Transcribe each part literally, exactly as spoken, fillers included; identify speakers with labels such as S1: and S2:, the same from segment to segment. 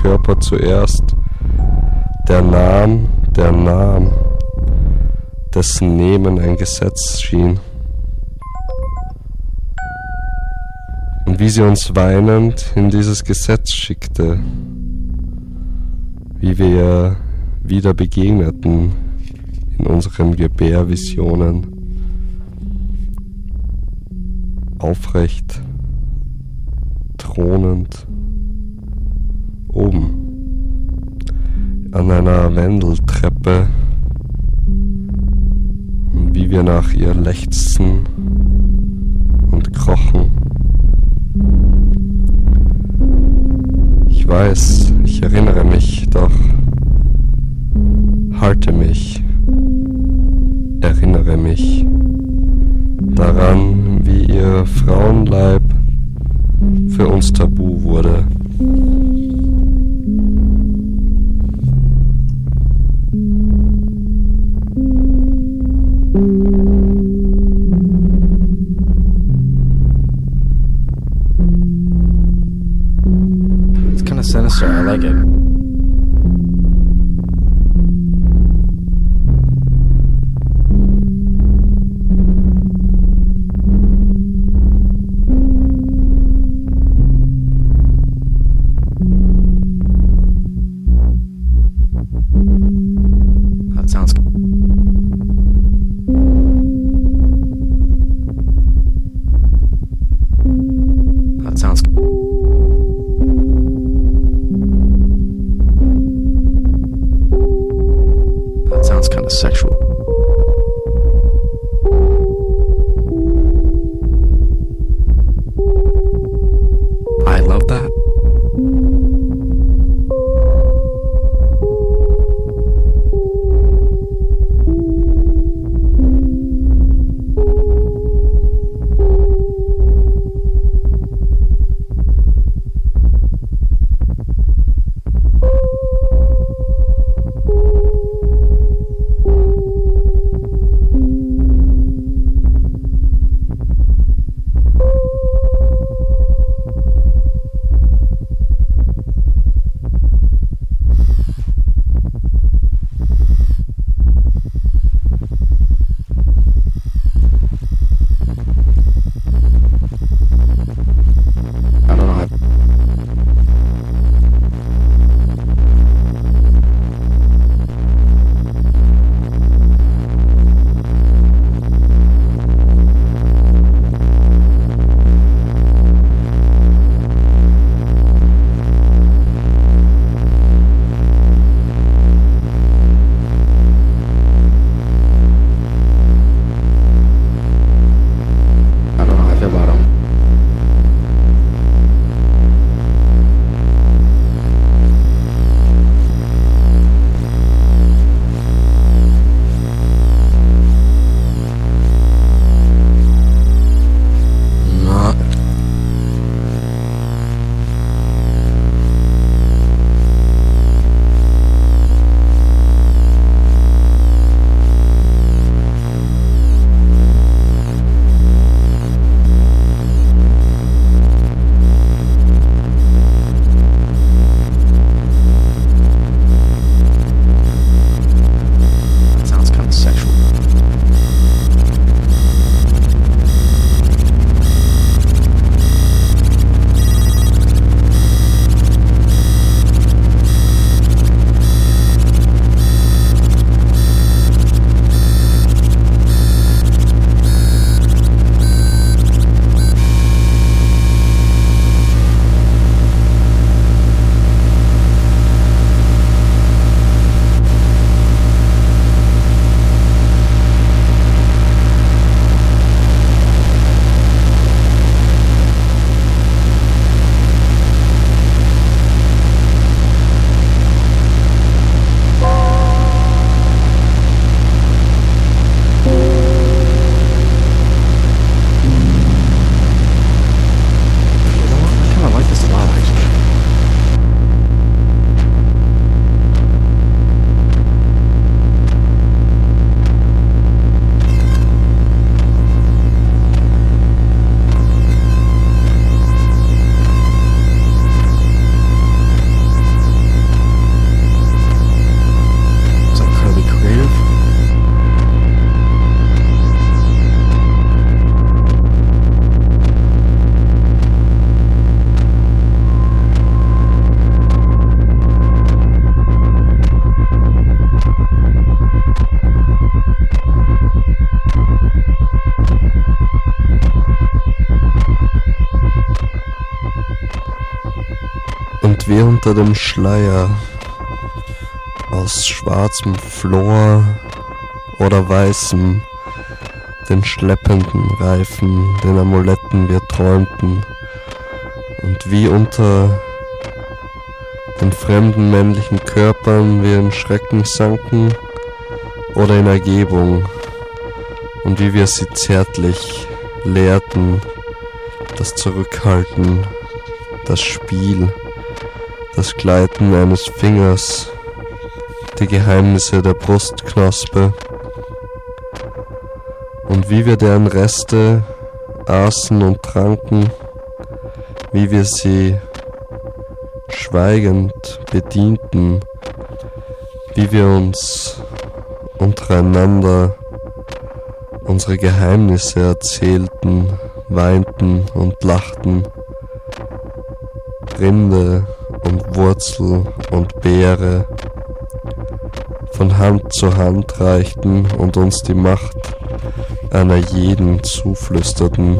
S1: Körper zuerst, der nahm, der nahm, dessen Nehmen ein Gesetz schien. Und wie sie uns weinend in dieses Gesetz schickte, wie wir ihr wieder begegneten in unseren Gebärvisionen, aufrecht, thronend, oben, an einer Wendeltreppe, und wie wir nach ihr lechzten und krochen. Ich weiß, ich erinnere mich, doch halte mich, erinnere mich daran, wie ihr Frauenleib für uns tabu wurde.
S2: It's kind of sinister. I like it. That sounds. That sounds. That sounds kind of sexual. I love that.
S1: unter dem Schleier aus schwarzem Flor oder weißem, den schleppenden Reifen, den Amuletten wir träumten, und wie unter den fremden männlichen Körpern wir in Schrecken sanken oder in Ergebung, und wie wir sie zärtlich lehrten, das Zurückhalten, das Spiel, das Gleiten eines Fingers, die Geheimnisse der Brustknospe, und wie wir deren Reste aßen und tranken, wie wir sie schweigend bedienten, wie wir uns untereinander unsere Geheimnisse erzählten, weinten und lachten, Rinde und Wurzel und Beere von Hand zu Hand reichten und uns die Macht einer jeden zuflüsterten,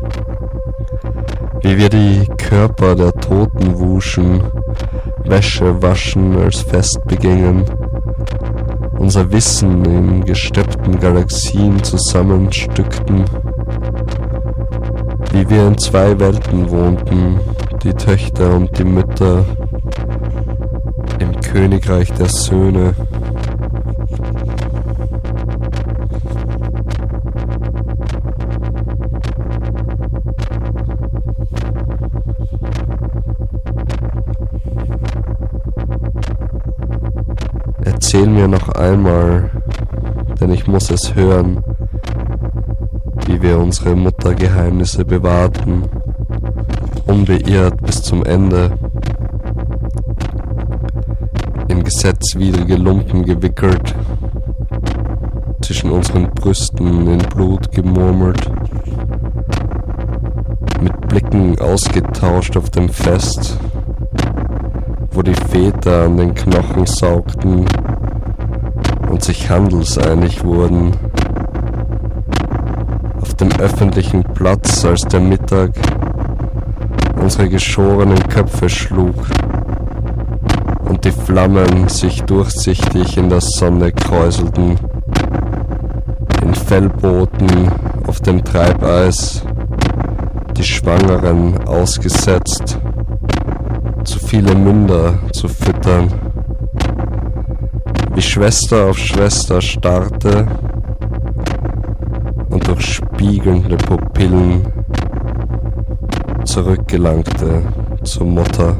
S1: wie wir die Körper der Toten wuschen, Wäsche waschen als Fest begingen, unser Wissen in gesteppten Galaxien zusammenstückten, wie wir in zwei Welten wohnten, die Töchter und die Mütter, im Königreich der Söhne. Erzähl mir noch einmal, denn ich muss es hören, wie wir unsere Muttergeheimnisse bewahrten, unbeirrt bis zum Ende, in gesetzwidrige Lumpen gewickelt, zwischen unseren Brüsten in Blut gemurmelt, mit Blicken ausgetauscht auf dem Fest, wo die Väter an den Knochen saugten und sich handelseinig wurden, auf dem öffentlichen Platz, als der Mittag unsere geschorenen Köpfe schlug und die Flammen sich durchsichtig in der Sonne kräuselten, in Fellbooten auf dem Treibeis, die Schwangeren ausgesetzt, zu viele Münder zu füttern, wie Schwester auf Schwester starrte und durch spiegelnde Pupillen zurückgelangte zur Mutter.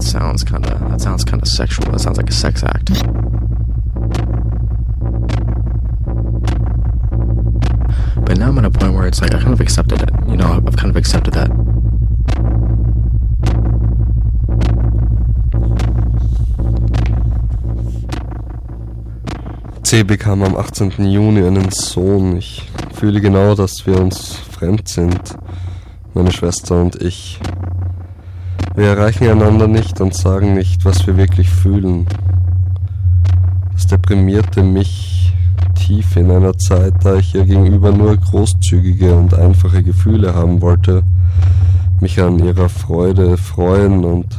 S2: that sounds kind of that sounds kind of sexual. That sounds like a sex act. But now I'm at a point where it's like I kind of accepted it. You know, I've kind of accepted that.
S1: C bekam am achtzehnten Juni einen Sohn. Ich fühle genau, dass wir uns fremd sind, meine Schwester und ich. Wir erreichen einander nicht und sagen nicht, was wir wirklich fühlen. Das deprimierte mich tief in einer Zeit, da ich ihr gegenüber nur großzügige und einfache Gefühle haben wollte, mich an ihrer Freude freuen und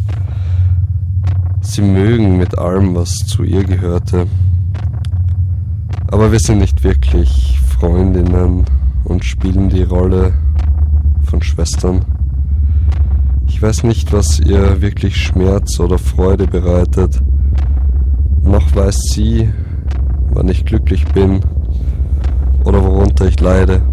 S1: sie mögen mit allem, was zu ihr gehörte. Aber wir sind nicht wirklich Freundinnen und spielen die Rolle von Schwestern. Ich weiß nicht, was ihr wirklich Schmerz oder Freude bereitet. Noch weiß sie, wann ich glücklich bin oder worunter ich leide.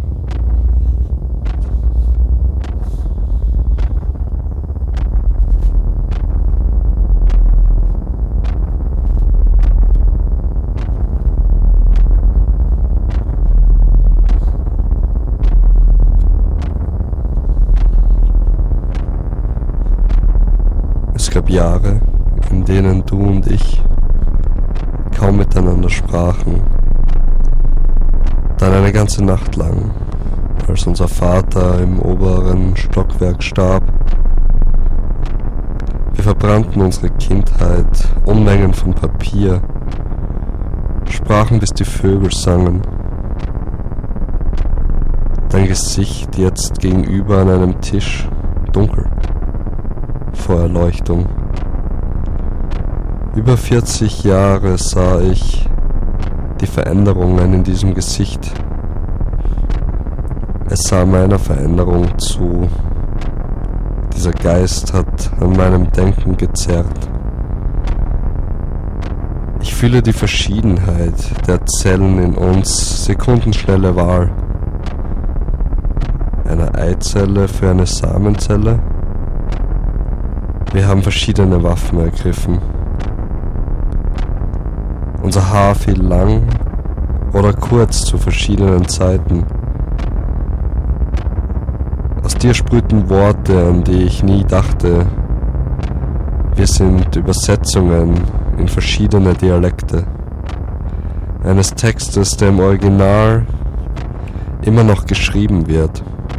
S1: Es gab Jahre, in denen du und ich kaum miteinander sprachen. Dann eine ganze Nacht lang, als unser Vater im oberen Stockwerk starb. Wir verbrannten unsere Kindheit, Unmengen von Papier, sprachen bis die Vögel sangen. Dein Gesicht jetzt gegenüber an einem Tisch, dunkel, vor Erleuchtung. Über vierzig Jahre sah ich die Veränderungen in diesem Gesicht. Es sah meiner Veränderung zu. Dieser Geist hat an meinem Denken gezerrt. Ich fühle die Verschiedenheit der Zellen in uns, sekundenschnelle Wahl. Eine Eizelle für eine Samenzelle. Wir haben verschiedene Waffen ergriffen. Unser Haar fiel lang oder kurz zu verschiedenen Zeiten. Aus dir sprühten Worte, an die ich nie dachte. Wir sind Übersetzungen in verschiedene Dialekte. Eines Textes, der im Original immer noch geschrieben wird.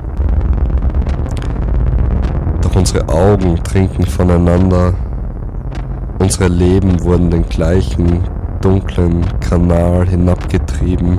S1: Doch unsere Augen trinken voneinander. Unsere Leben wurden den gleichen dunklen Kanal hinabgetrieben.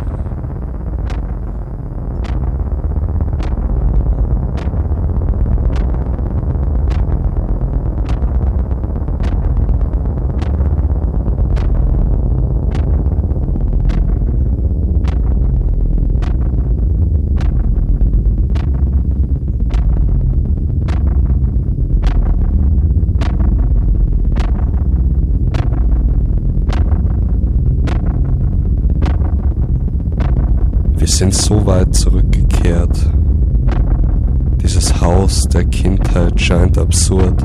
S1: Wir sind so weit zurückgekehrt. Dieses Haus der Kindheit scheint absurd.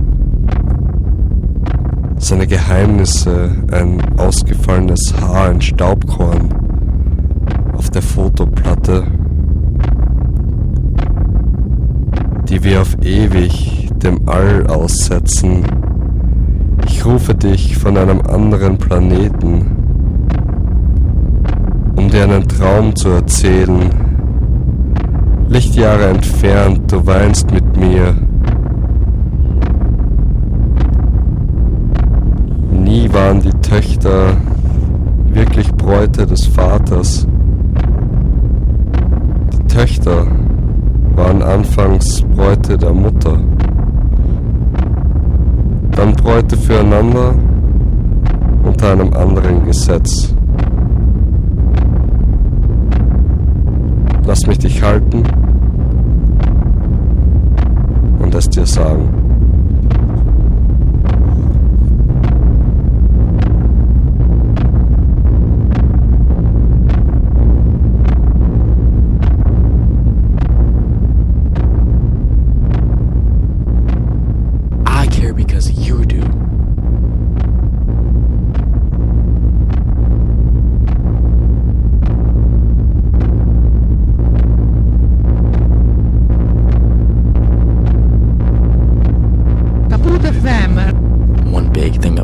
S1: Seine Geheimnisse, ein ausgefallenes Haar, ein Staubkorn auf der Fotoplatte, die wir auf ewig dem All aussetzen. Ich rufe dich von einem anderen Planeten, um dir einen Traum zu erzählen. Lichtjahre entfernt, du weinst mit mir. Nie waren die Töchter wirklich Bräute des Vaters. Die Töchter waren anfangs Bräute der Mutter, dann Bräute füreinander unter einem anderen Gesetz. Lass mich dich halten und es dir sagen.
S2: I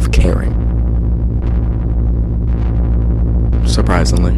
S2: of caring. Surprisingly.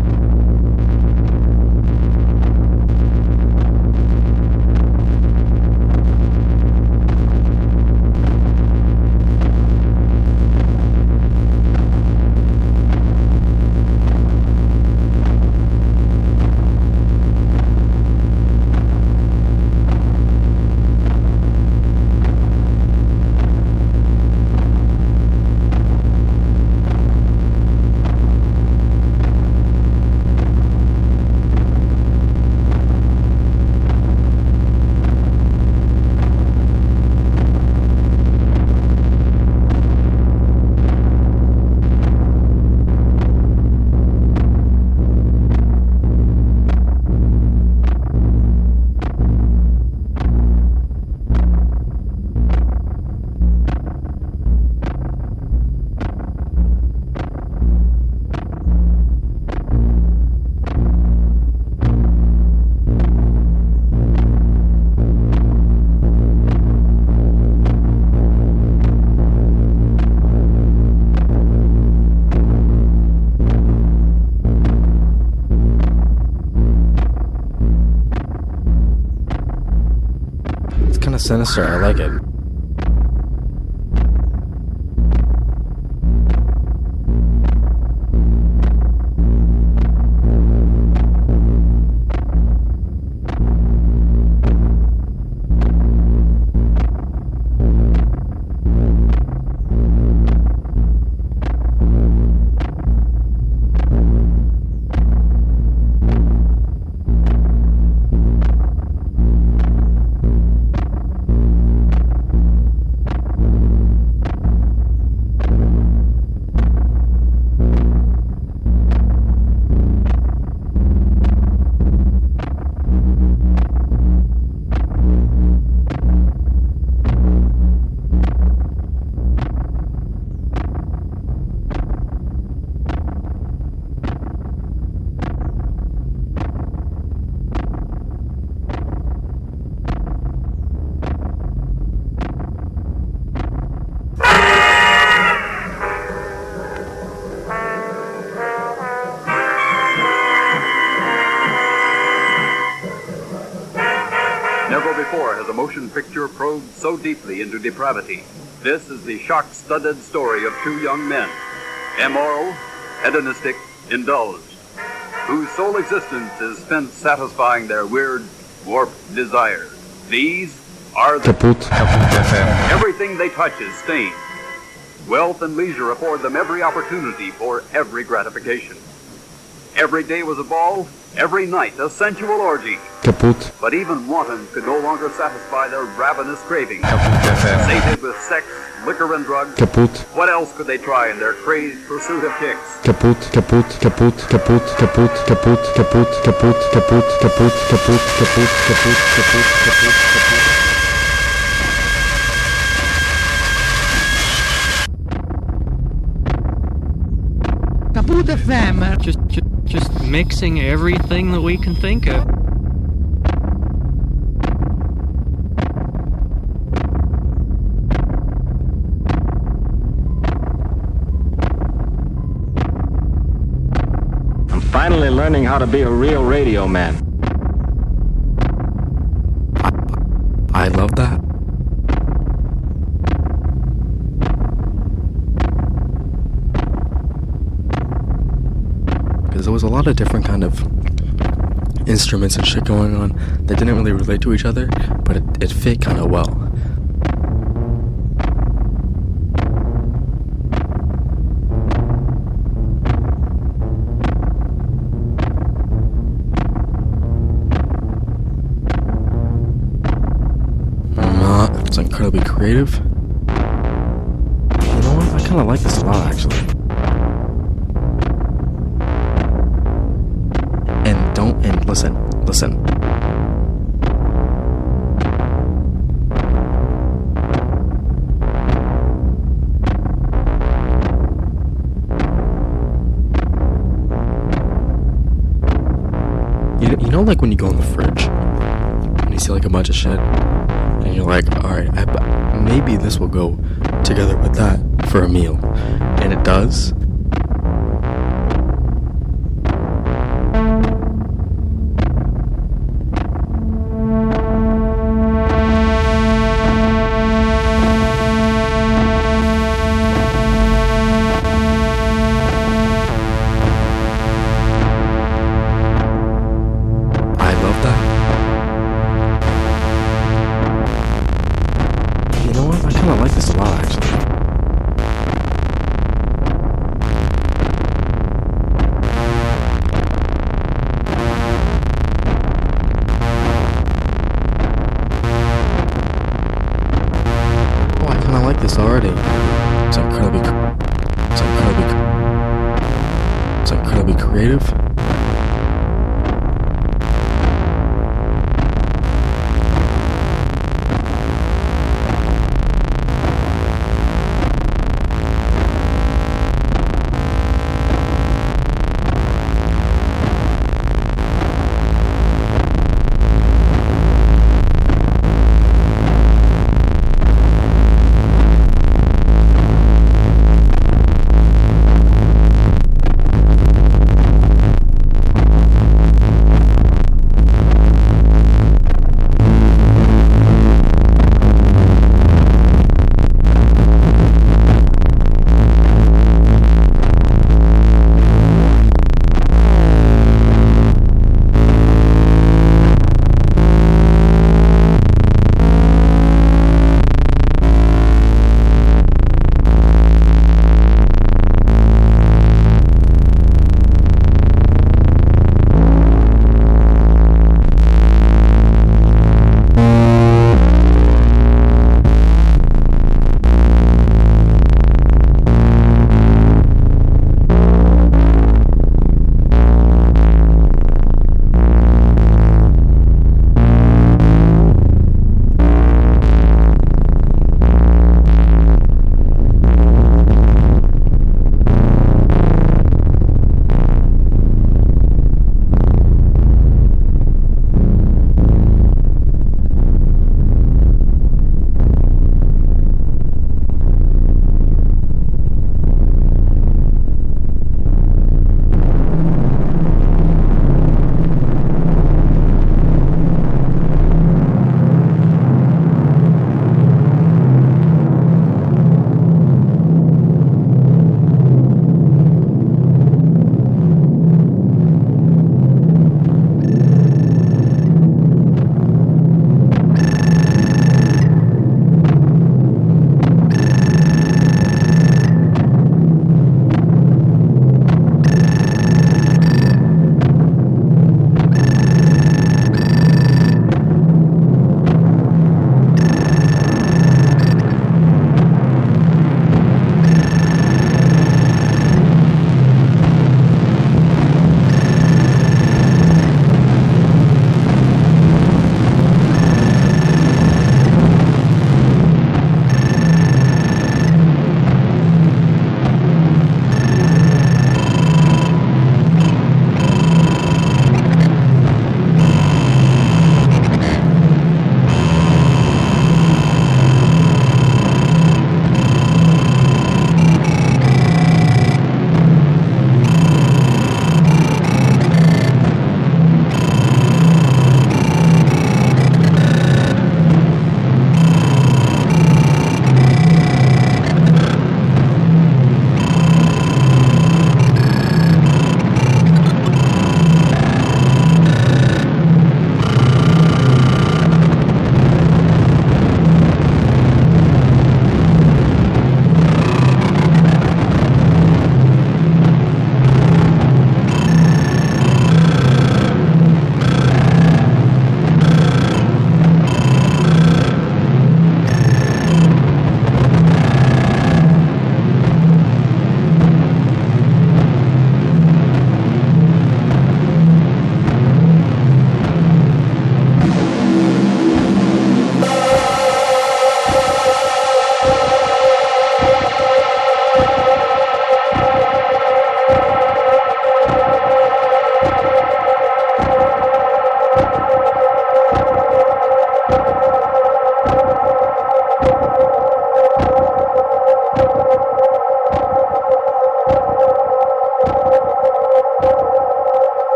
S2: Sinister, I like it.
S3: Picture probed so deeply into depravity. This is the shock-studded story of two young men, immoral, hedonistic, indulged, whose sole existence is spent satisfying their weird, warped desires. These are the
S2: Kaput. Kaput.
S3: Everything they touch is stained. Wealth and leisure afford them every opportunity for every gratification. Every day was a ball, every night a sensual orgy.
S2: Kaput.
S3: But even wantons could no longer satisfy their ravenous cravings.
S2: Kaput.
S3: Sated with sex, liquor, and drugs,
S2: Kaput.
S3: what else could they try in their crazed pursuit of chicks?
S2: Kaput. Kaput. Kaput. Kaput. Kaput. Kaput. Kaput. Kaput. Kaput. Kaput. Kaput. Kaput. Kaput. Kaput. Kaput. Kaput.
S4: Kaput F M.
S5: Just, just, just mixing everything that we can think of.
S6: I'm finally learning how to be a real radio man.
S2: I, I love that. There was a lot of different kind of instruments and shit going on that didn't really relate to each other, but it, it fit kind of well. Uh, it's incredibly creative. You know what? I kind of like this a lot, actually. Don't, and listen, listen. You, you know, like when you go in the fridge and you see like a bunch of shit and you're like, alright, maybe this will go
S7: together with that for a meal. And it does.
S8: Already, it's incredibly, it's incredibly, it's incredibly creative.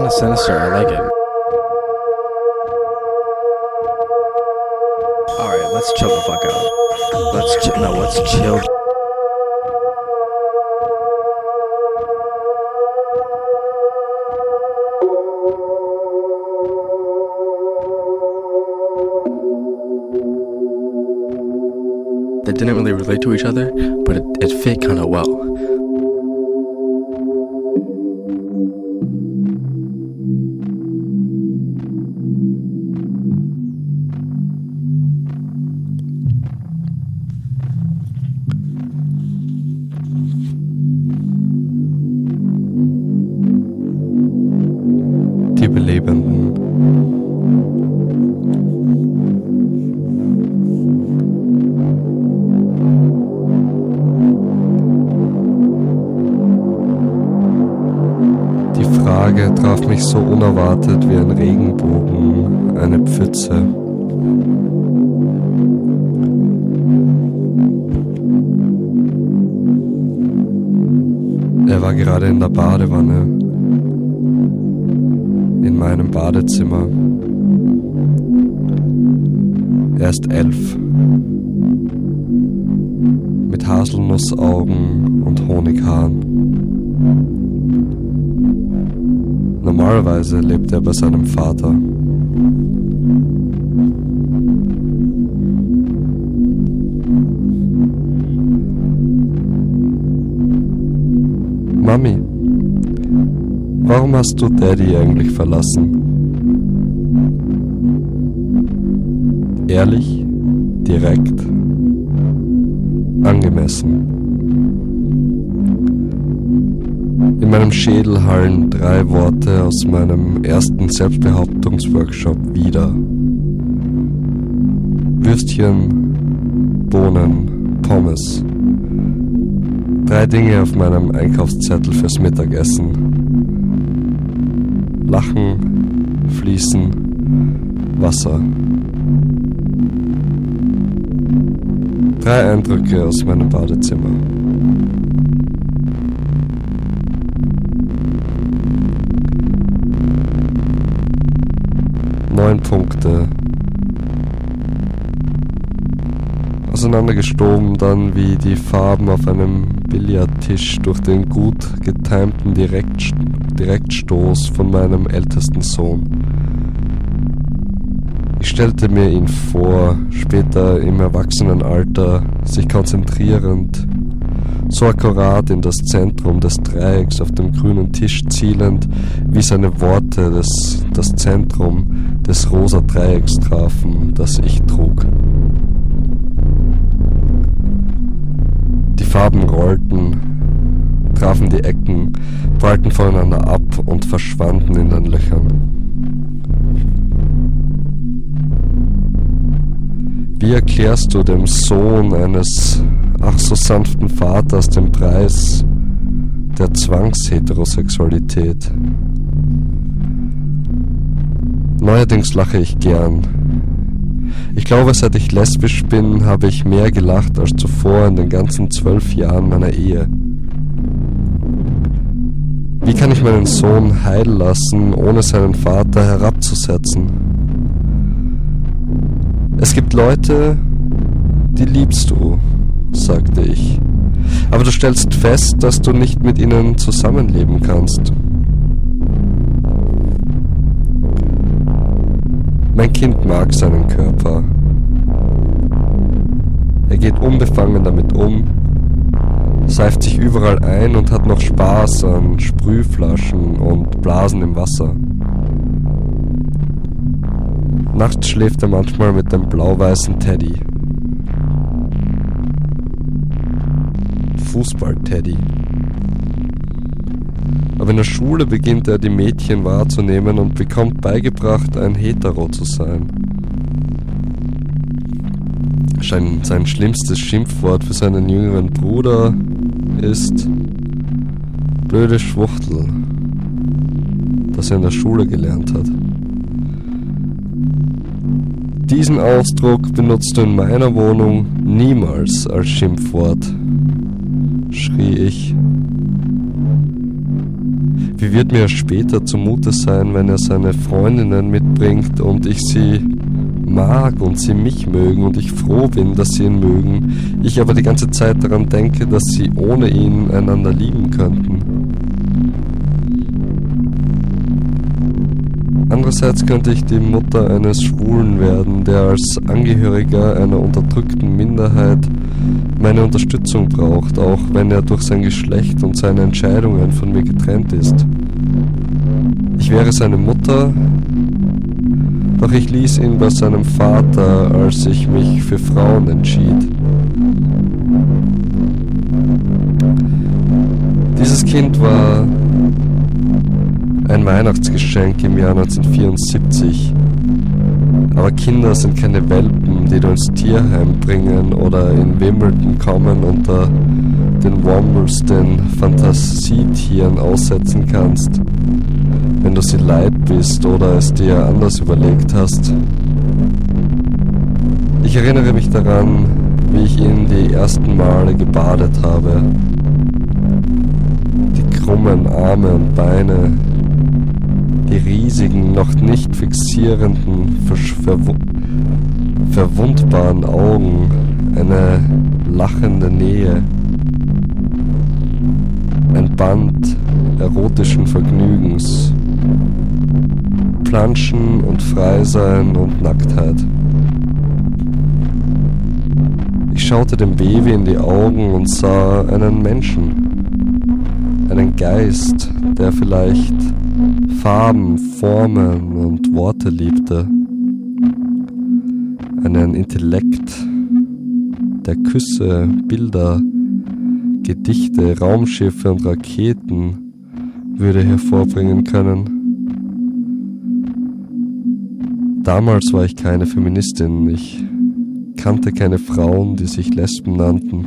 S8: kind of sinister. I like it. Alright, let's chill the fuck out. Let's chill. No, let's chill. They didn't really relate to each other, but it, it fit kind of well.
S1: Die Belebenden. Die Frage traf mich so unerwartet wie ein Regenbogen, eine Pfütze. Er war gerade in der Badewanne, in meinem Badezimmer. Er ist elf, mit Haselnussaugen und Honighaaren. Normalerweise lebt er bei seinem Vater. Mami, warum hast du Daddy eigentlich verlassen? Ehrlich, direkt, angemessen. In meinem Schädel hallen drei Worte aus meinem ersten Selbstbehauptungsworkshop wieder. Würstchen, Bohnen, Pommes. Drei Dinge auf meinem Einkaufszettel fürs Mittagessen. Lachen, Fließen, Wasser. Drei Eindrücke aus meinem Badezimmer. Neun Punkte. Auseinandergestoben dann wie die Farben auf einem Billardtisch durch den gut getimten Direkt, Direktstoß von meinem ältesten Sohn. Ich stellte mir ihn vor, später im Erwachsenenalter, sich konzentrierend, so akkurat in das Zentrum des Dreiecks auf dem grünen Tisch zielend, wie seine Worte des, das Zentrum des rosa Dreiecks trafen, das ich trug. Die Farben rollten, trafen die Ecken, prallten voneinander ab und verschwanden in den Löchern. Wie erklärst du dem Sohn eines ach so sanften Vaters den Preis der Zwangsheterosexualität? Neuerdings lache ich gern. Ich glaube, seit ich lesbisch bin, habe ich mehr gelacht als zuvor in den ganzen zwölf Jahren meiner Ehe. Wie kann ich meinen Sohn heil lassen, ohne seinen Vater herabzusetzen? Es gibt Leute, die liebst du, sagte ich. Aber du stellst fest, dass du nicht mit ihnen zusammenleben kannst. Mein Kind mag seinen Körper. Er geht unbefangen damit um, seift sich überall ein und hat noch Spaß an Sprühflaschen und Blasen im Wasser. Nachts schläft er manchmal mit dem blau-weißen Teddy. Fußball-Teddy. Aber in der Schule beginnt er, die Mädchen wahrzunehmen und bekommt beigebracht, ein Hetero zu sein. Sein, sein schlimmstes Schimpfwort für seinen jüngeren Bruder ist blöde Schwuchtel, das er in der Schule gelernt hat. Diesen Ausdruck benutzt du in meiner Wohnung niemals als Schimpfwort, schrie ich. Wie wird mir später zumute sein, wenn er seine Freundinnen mitbringt und ich sie mag und sie mich mögen und ich froh bin, dass sie ihn mögen, ich aber die ganze Zeit daran denke, dass sie ohne ihn einander lieben könnten. Andererseits könnte ich die Mutter eines Schwulen werden, der als Angehöriger einer unterdrückten Minderheit meine Unterstützung braucht, auch wenn er durch sein Geschlecht und seine Entscheidungen von mir getrennt ist. Ich wäre seine Mutter, doch ich ließ ihn bei seinem Vater, als ich mich für Frauen entschied. Dieses Kind war ein Weihnachtsgeschenk im Jahr neunzehnhundertvierundsiebzig. Aber Kinder sind keine Welpen, die du ins Tierheim bringen oder in Wimbledon kommen unter den Wombles den Fantasietieren aussetzen kannst, wenn du sie leid bist oder es dir anders überlegt hast. Ich erinnere mich daran, wie ich ihn die ersten Male gebadet habe. Die krummen Arme und Beine, die riesigen, noch nicht fixierenden, verw verwundbaren Augen, eine lachende Nähe, ein Band erotischen Vergnügens, Planschen und Freisein und Nacktheit. Ich schaute dem Baby in die Augen und sah einen Menschen, einen Geist, der vielleicht Farben, Formen und Worte liebte, einen Intellekt, der Küsse, Bilder, Gedichte, Raumschiffe und Raketen würde hervorbringen können. Damals war ich keine Feministin, ich kannte keine Frauen, die sich Lesben nannten.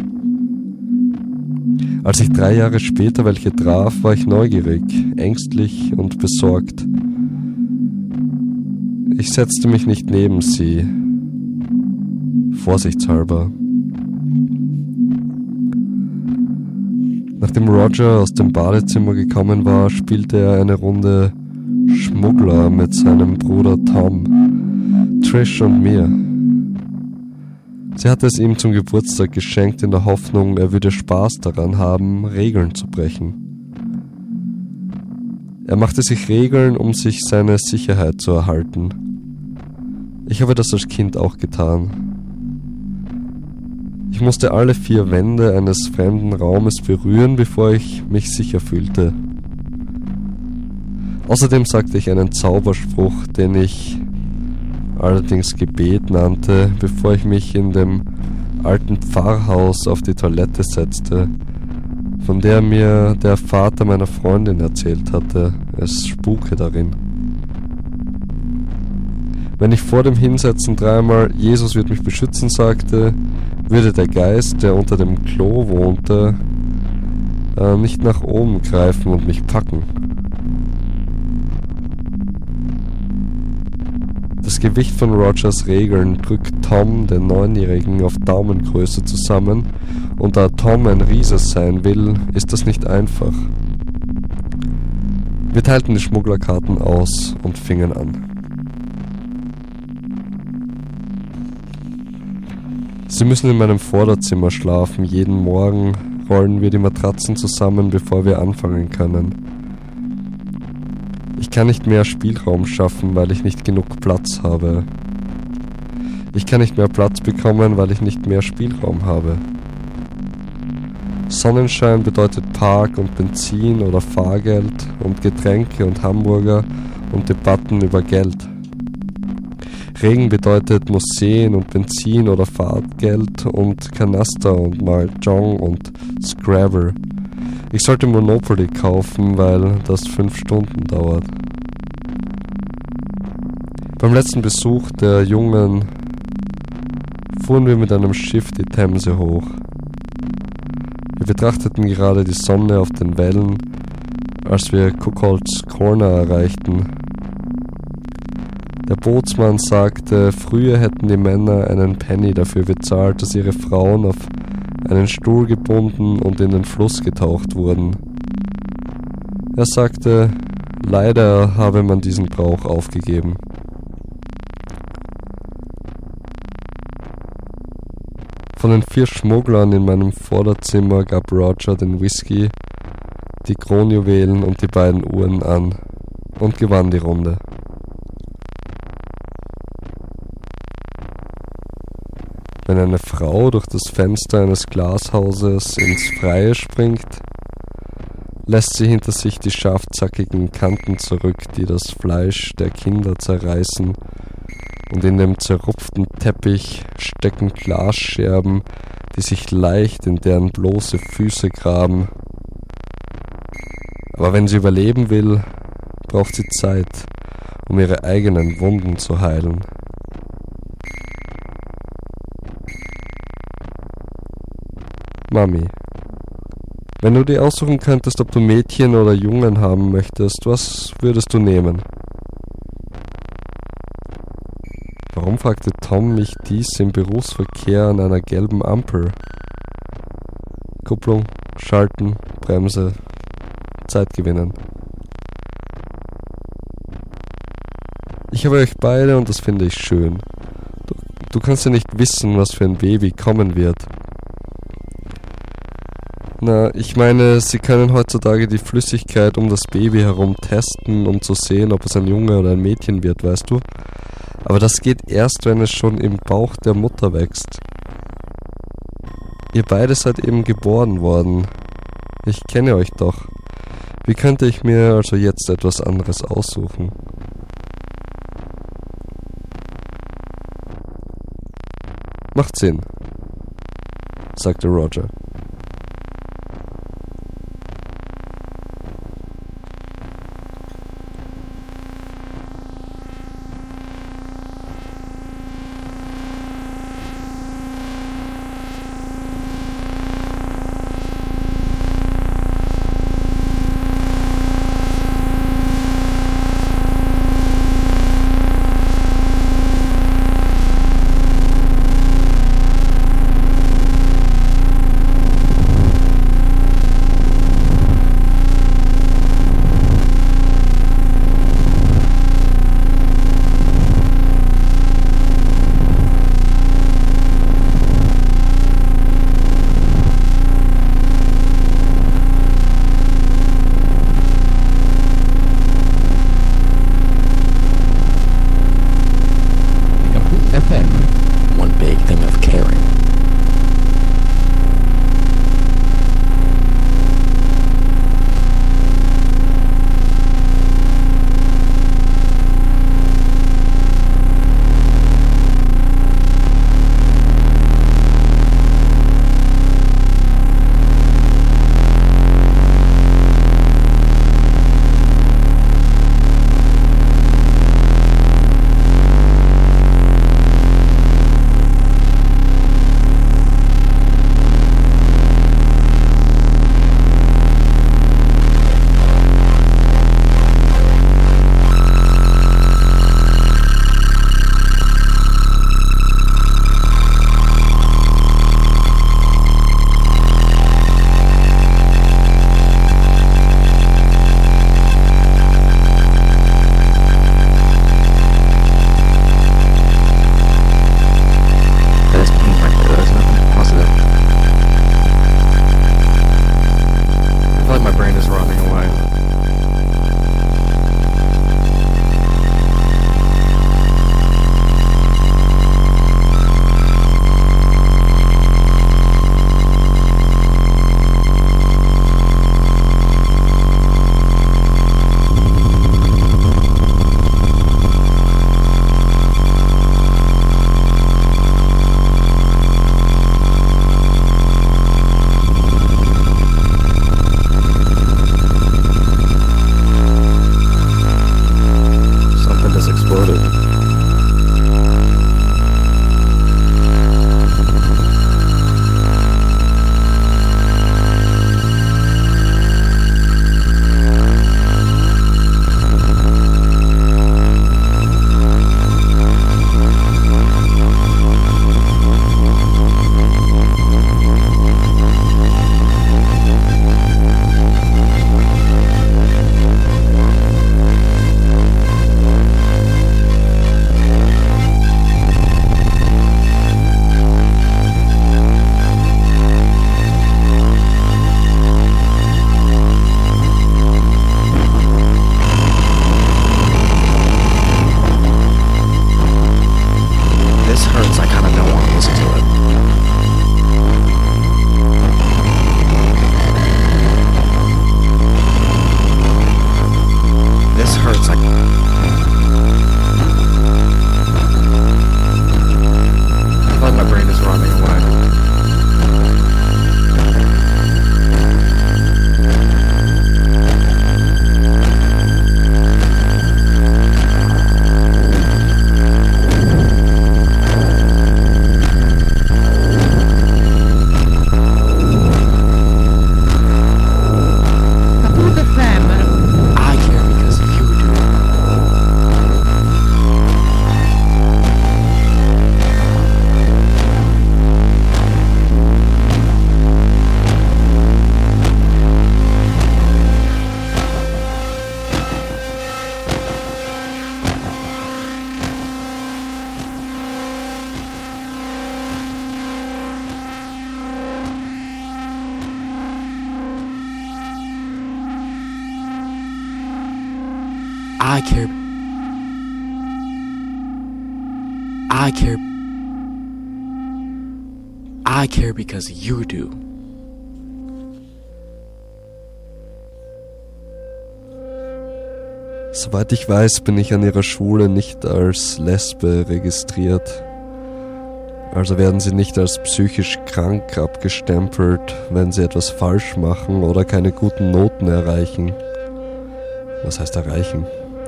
S1: Als ich drei Jahre später welche traf, war ich neugierig, ängstlich und besorgt. Ich setzte mich nicht neben sie, vorsichtshalber. Nachdem Roger aus dem Badezimmer gekommen war, spielte er eine Runde Schmuggler mit seinem Bruder Tom, Trish und mir. Sie hatte es ihm zum Geburtstag geschenkt in der Hoffnung, er würde Spaß daran haben, Regeln zu brechen. Er machte sich Regeln, um sich seine Sicherheit zu erhalten. Ich habe das als Kind auch getan. Ich musste alle vier Wände eines fremden Raumes berühren, bevor ich mich sicher fühlte. Außerdem sagte ich einen Zauberspruch, den ich allerdings Gebet nannte, bevor ich mich in dem alten Pfarrhaus auf die Toilette setzte, von der mir der Vater meiner Freundin erzählt hatte, es spuke darin. Wenn ich vor dem Hinsetzen dreimal „Jesus wird mich beschützen" sagte, würde der Geist, der unter dem Klo wohnte, äh, nicht nach oben greifen und mich packen. Das Gewicht von Rogers Regeln drückt Tom, den Neunjährigen, auf Daumengröße zusammen, und da Tom ein Riese sein will, ist das nicht einfach. Wir teilten die Schmugglerkarten aus und fingen an. Sie müssen in meinem Vorderzimmer schlafen. Jeden Morgen rollen wir die Matratzen zusammen, bevor wir anfangen können. Ich kann nicht mehr Spielraum schaffen, weil ich nicht genug Platz habe. Ich kann nicht mehr Platz bekommen, weil ich nicht mehr Spielraum habe. Sonnenschein bedeutet Park und Benzin oder Fahrgeld und Getränke und Hamburger und Debatten über Geld. Regen bedeutet Museen und Benzin oder Fahrgeld und Kanaster und Mahjong und Scrabble. Ich sollte Monopoly kaufen, weil das fünf Stunden dauert. Beim letzten Besuch der Jungen fuhren wir mit einem Schiff die Themse hoch. Wir betrachteten gerade die Sonne auf den Wellen, als wir Cuckolds Corner erreichten. Der Bootsmann sagte, früher hätten die Männer einen Penny dafür bezahlt, dass ihre Frauen auf einen Stuhl gebunden und in den Fluss getaucht wurden. Er sagte, leider habe man diesen Brauch aufgegeben. Von den vier Schmugglern in meinem Vorderzimmer gab Roger den Whisky, die Kronjuwelen und die beiden Uhren an und gewann die Runde. Wenn eine Frau durch das Fenster eines Glashauses ins Freie springt, lässt sie hinter sich die scharfzackigen Kanten zurück, die das Fleisch der Kinder zerreißen, und in dem zerrupften Teppich stecken Glasscherben, die sich leicht in deren bloße Füße graben. Aber wenn sie überleben will, braucht sie Zeit, um ihre eigenen Wunden zu heilen. Mami, wenn du dir aussuchen könntest, ob du Mädchen oder Jungen haben möchtest, was würdest du nehmen? Warum fragte Tom mich dies im Berufsverkehr an einer gelben Ampel? Kupplung, Schalten, Bremse, Zeit gewinnen. Ich habe euch beide und das finde ich schön. Du, du kannst ja nicht wissen, was für ein Baby kommen wird. Na, ich meine, sie können heutzutage die Flüssigkeit um das Baby herum testen, um zu sehen, ob es ein Junge oder ein Mädchen wird, weißt du? Aber das geht erst, wenn es schon im Bauch der Mutter wächst. Ihr beide seid eben geboren worden. Ich kenne euch doch. Wie könnte ich mir also jetzt etwas anderes aussuchen? Macht Sinn, sagte Roger.
S8: I care. I care. I care because you do.
S1: Soweit ich weiß, bin ich an ihrer Schule nicht als Lesbe registriert. Also werden sie nicht als psychisch krank abgestempelt, wenn sie etwas falsch machen oder keine guten Noten erreichen. Was heißt erreichen?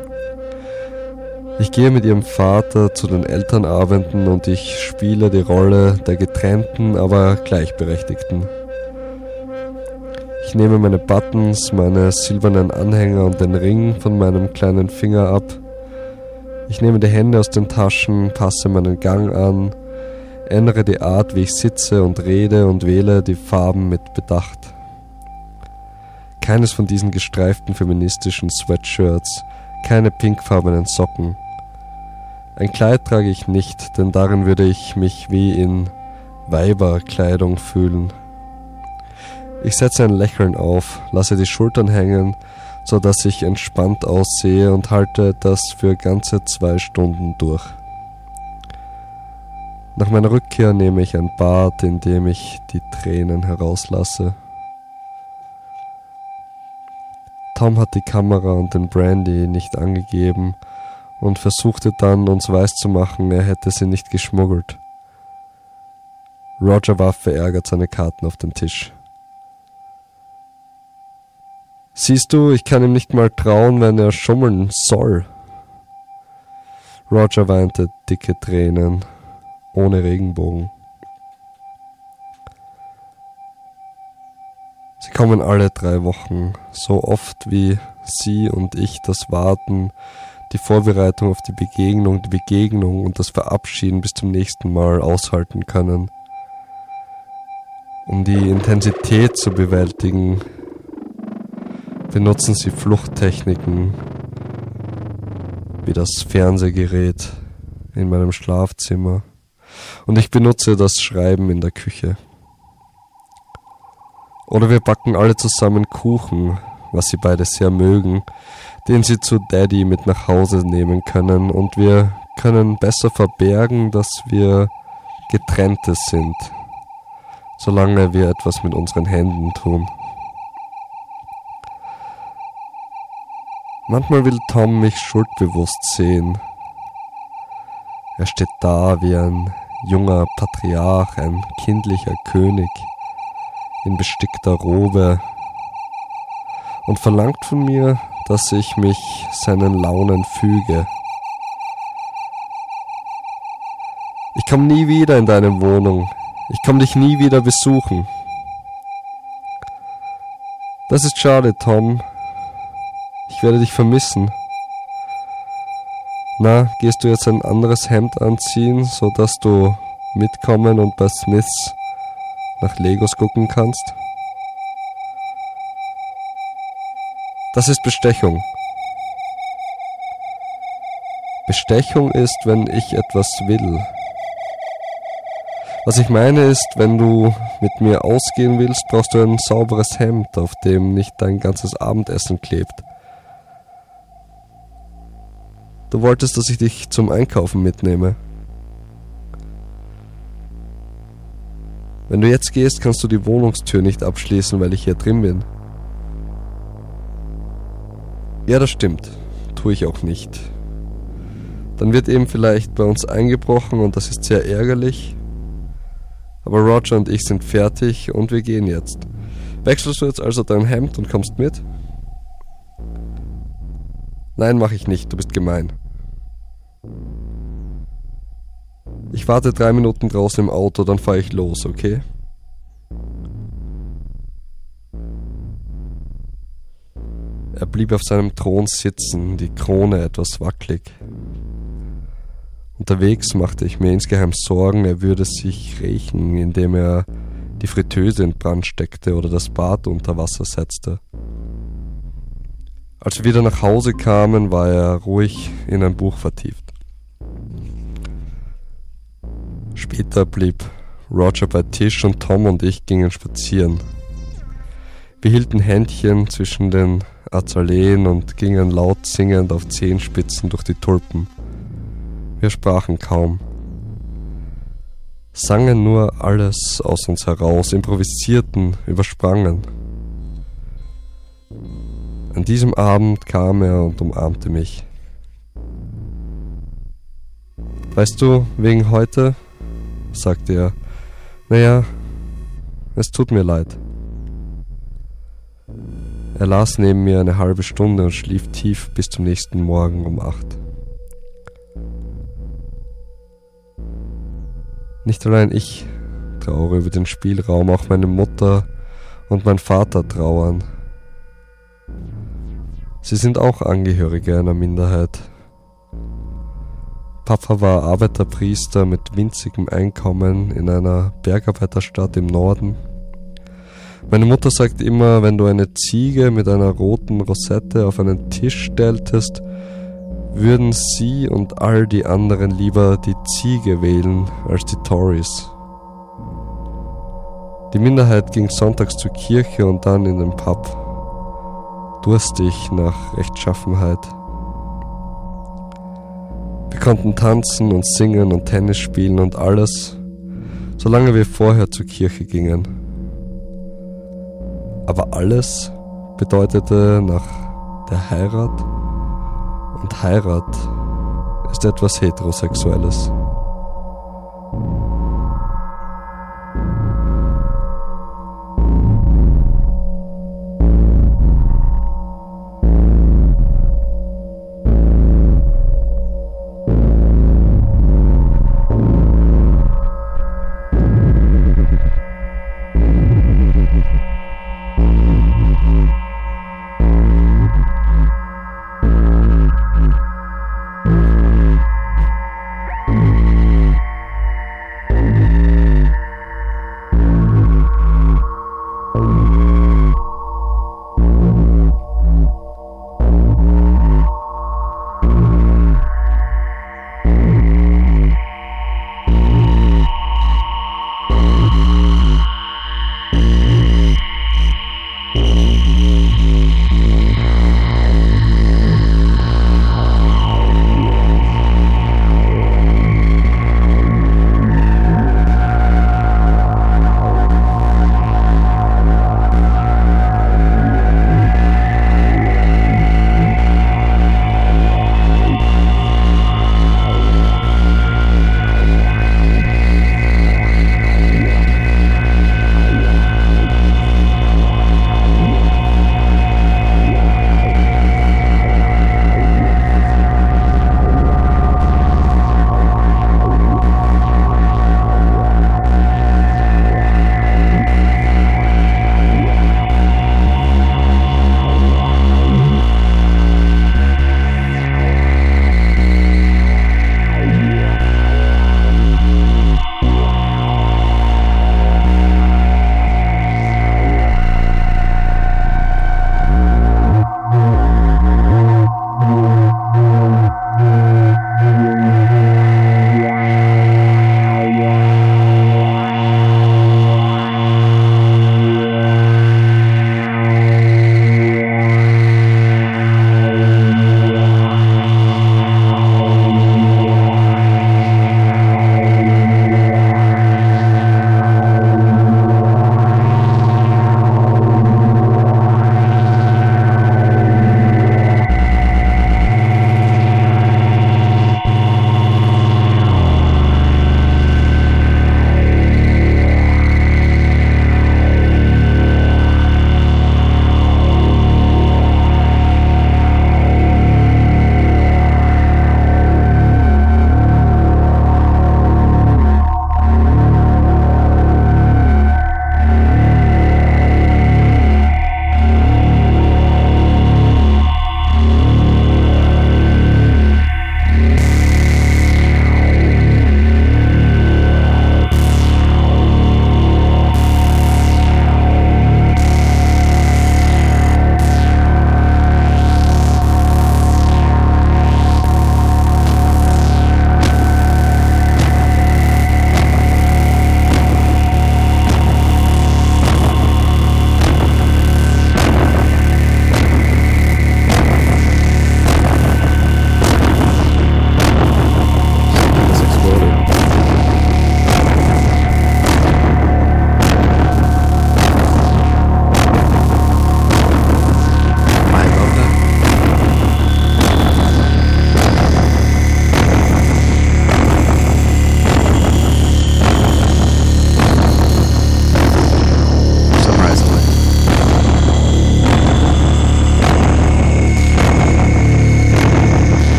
S1: Ich gehe mit ihrem Vater zu den Elternabenden und ich spiele die Rolle der getrennten, aber gleichberechtigten. Ich nehme meine Buttons, meine silbernen Anhänger und den Ring von meinem kleinen Finger ab. Ich nehme die Hände aus den Taschen, passe meinen Gang an, ändere die Art, wie ich sitze und rede und wähle die Farben mit Bedacht. Keines von diesen gestreiften feministischen Sweatshirts, keine pinkfarbenen Socken. Ein Kleid trage ich nicht, denn darin würde ich mich wie in Weiberkleidung fühlen. Ich setze ein Lächeln auf, lasse die Schultern hängen, so dass ich entspannt aussehe und halte das für ganze zwei Stunden durch. Nach meiner Rückkehr nehme ich ein Bad, in dem ich die Tränen herauslasse. Tom hat die Kamera und den Brandy nicht angegeben und versuchte dann, uns weiszumachen, er hätte sie nicht geschmuggelt. Roger warf verärgert seine Karten auf den Tisch. Siehst du, ich kann ihm nicht mal trauen, wenn er schummeln soll. Roger weinte dicke Tränen, ohne Regenbogen. Sie kommen alle drei Wochen, so oft wie sie und ich das Warten, die Vorbereitung auf die Begegnung, die Begegnung und das Verabschieden bis zum nächsten Mal aushalten können. Um die Intensität zu bewältigen, benutzen sie Fluchttechniken, wie das Fernsehgerät in meinem Schlafzimmer, und ich benutze das Schreiben in der Küche. Oder wir backen alle zusammen Kuchen, was sie beide sehr mögen, den sie zu Daddy mit nach Hause nehmen können, und wir können besser verbergen, dass wir Getrennte sind, solange wir etwas mit unseren Händen tun. Manchmal will Tom mich schuldbewusst sehen. Er steht da wie ein junger Patriarch, ein kindlicher König in bestickter Robe und verlangt von mir, dass ich mich seinen Launen füge. Ich komme nie wieder in deine Wohnung. Ich komme dich nie wieder besuchen. Das ist schade, Tom. Ich werde dich vermissen. Na, gehst du jetzt ein anderes Hemd anziehen, so dass du mitkommen und bei Smiths nach Legos gucken kannst? Das ist Bestechung. Bestechung ist, wenn ich etwas will. Was ich meine ist, wenn du mit mir ausgehen willst, brauchst du ein sauberes Hemd, auf dem nicht dein ganzes Abendessen klebt. Du wolltest, dass ich dich zum Einkaufen mitnehme. Wenn du jetzt gehst, kannst du die Wohnungstür nicht abschließen, weil ich hier drin bin. Ja, das stimmt. Tue ich auch nicht. Dann wird eben vielleicht bei uns eingebrochen und das ist sehr ärgerlich. Aber Roger und ich sind fertig und wir gehen jetzt. Wechselst du jetzt also dein Hemd und kommst mit? Nein, mach ich nicht, du bist gemein. Ich warte drei Minuten draußen im Auto, dann fahre ich los, okay? Er blieb auf seinem Thron sitzen, die Krone etwas wackelig. Unterwegs machte ich mir insgeheim Sorgen, er würde sich rächen, indem er die Fritteuse in Brand steckte oder das Bad unter Wasser setzte. Als wir wieder nach Hause kamen, war er ruhig in ein Buch vertieft. Später blieb Roger bei Tisch und Tom und ich gingen spazieren. Wir hielten Händchen zwischen den Azaleen und gingen laut singend auf Zehenspitzen durch die Tulpen. Wir sprachen kaum, sangen nur alles aus uns heraus, improvisierten, übersprangen. An diesem Abend kam er und umarmte mich. Weißt du, wegen heute, sagte er, naja, es tut mir leid. Er las neben mir eine halbe Stunde und schlief tief bis zum nächsten Morgen um acht. Nicht allein ich trauere über den Spielraum, auch meine Mutter und mein Vater trauern. Sie sind auch Angehörige einer Minderheit. Papa war Arbeiterpriester mit winzigem Einkommen in einer Bergarbeiterstadt im Norden. Meine Mutter sagt immer, wenn du eine Ziege mit einer roten Rosette auf einen Tisch stelltest, würden sie und all die anderen lieber die Ziege wählen als die Tories. Die Minderheit ging sonntags zur Kirche und dann in den Pub, durstig nach Rechtschaffenheit. Wir konnten tanzen und singen und Tennis spielen und alles, solange wir vorher zur Kirche gingen. Aber alles bedeutete nach der Heirat, und Heirat ist etwas Heterosexuelles.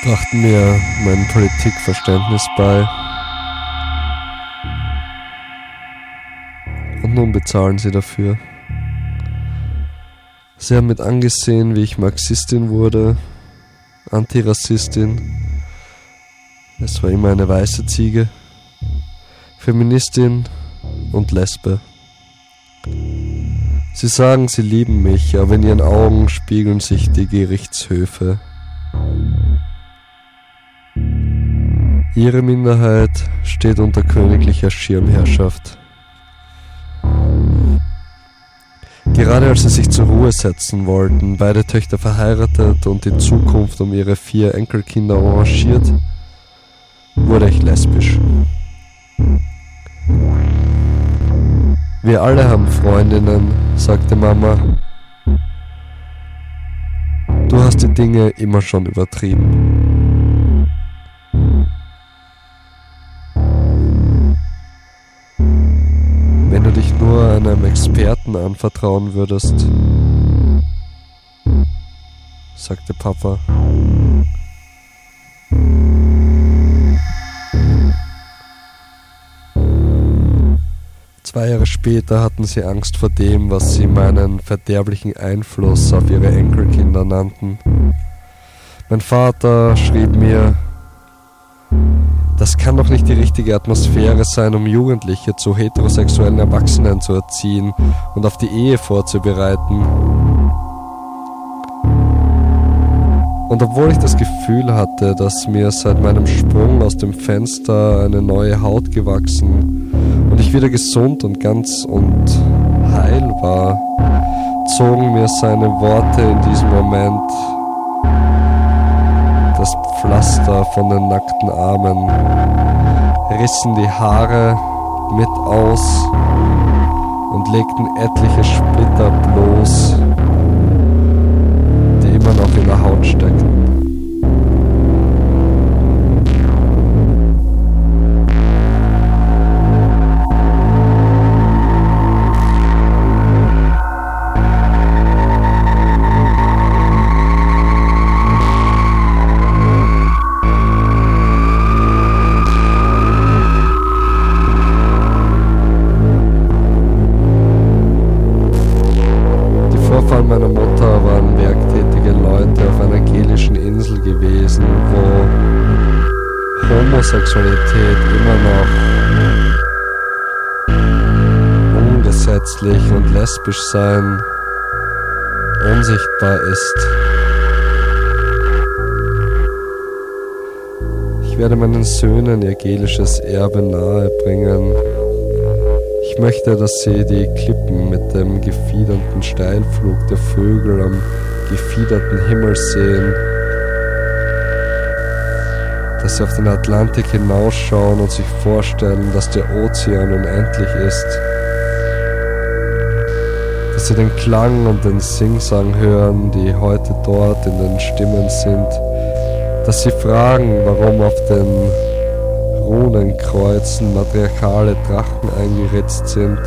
S1: brachten mir mein Politikverständnis bei. Und nun bezahlen sie dafür. Sie haben mit angesehen, wie ich Marxistin wurde, Antirassistin. Es war immer eine weiße Ziege, Feministin und Lesbe. Sie sagen, sie lieben mich, aber in ihren Augen spiegeln sich die Gerichtshöfe. Ihre Minderheit steht unter königlicher Schirmherrschaft. Gerade als sie sich zur Ruhe setzen wollten, beide Töchter verheiratet und die Zukunft um ihre vier Enkelkinder arrangiert, wurde ich lesbisch. Wir alle haben Freundinnen, sagte Mama. Du hast die Dinge immer schon übertrieben. Wenn du dich nur einem Experten anvertrauen würdest, sagte Papa. Zwei Jahre später hatten sie Angst vor dem, was sie meinen verderblichen Einfluss auf ihre Enkelkinder nannten. Mein Vater schrieb mir: Das kann doch nicht die richtige Atmosphäre sein, um Jugendliche zu heterosexuellen Erwachsenen zu erziehen und auf die Ehe vorzubereiten. Und obwohl ich das Gefühl hatte, dass mir seit meinem Sprung aus dem Fenster eine neue Haut gewachsen und ich wieder gesund und ganz und heil war, zogen mir seine Worte in diesem Moment das Pflaster von den nackten Armen, rissen die Haare mit aus und legten etliche Splitter bloß, die immer noch in der Haut steckten. Meiner Mutter waren werktätige Leute auf einer gelischen Insel gewesen, wo Homosexualität immer noch ungesetzlich und lesbisch sein unsichtbar ist. Ich werde meinen Söhnen ihr gelisches Erbe nahebringen. Ich möchte, dass sie die Klippen mit dem gefiederten Steilflug der Vögel am gefiederten Himmel sehen, dass sie auf den Atlantik hinausschauen und sich vorstellen, dass der Ozean unendlich ist, dass sie den Klang und den Singsang hören, die heute dort in den Stimmen sind, dass sie fragen, warum auf den Runenkreuzen matriarchale Drachen eingeritzt sind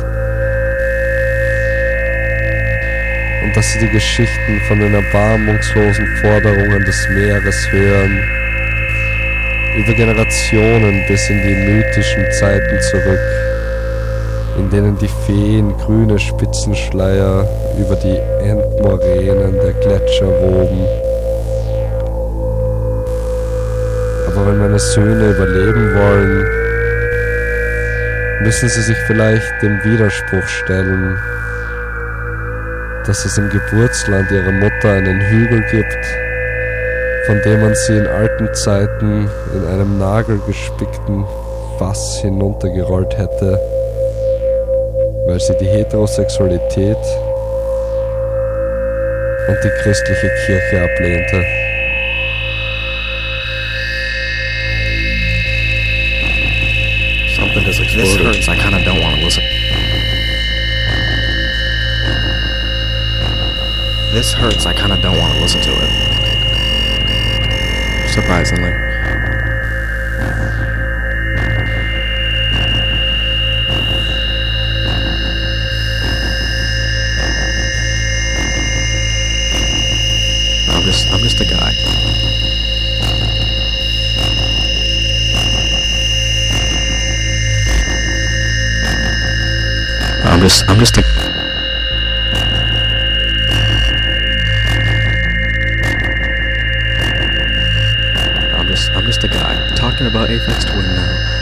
S1: und dass sie die Geschichten von den erbarmungslosen Forderungen des Meeres hören, über Generationen bis in die mythischen Zeiten zurück, in denen die Feen grüne Spitzenschleier über die Endmoränen der Gletscher woben. Aber wenn meine Söhne überleben wollen, müssen sie sich vielleicht dem Widerspruch stellen, dass es im Geburtsland ihrer Mutter einen Hügel gibt, von dem man sie in alten Zeiten in einem nagelgespickten Fass hinuntergerollt hätte, weil sie die Heterosexualität und die christliche Kirche ablehnte.
S8: Something has exploded. This hurts. I kind of don't want to listen. This hurts. I kind of don't want to listen to it. Surprisingly. I'm just, I'm just a guy. I'm just, I'm just a... I'm just, I'm just a guy talking about Aphex Twin now.